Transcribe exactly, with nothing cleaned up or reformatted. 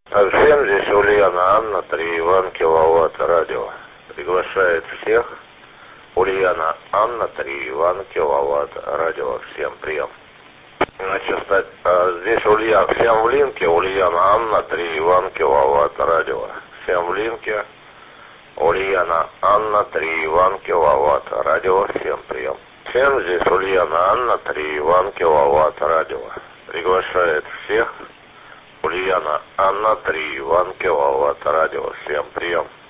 Всем здесь Ульяна Анна, три Иван, киловатт, радио. Приглашает всех. Ульяна Анна, три Иван, киловатт, радио. Всем прием. Значит, здесь Ульяна, всем в линке, Ульяна Анна, три Иван, киловатт, радио. Всем в линке. Ульяна Анна, три Иван, киловатт, радио. Всем прием. Всем здесь Ульяна Анна, три Иван, киловатт, радио. Приглашает всех. Ульяна Анна, три Иван, киловатт, радио. Всем прием.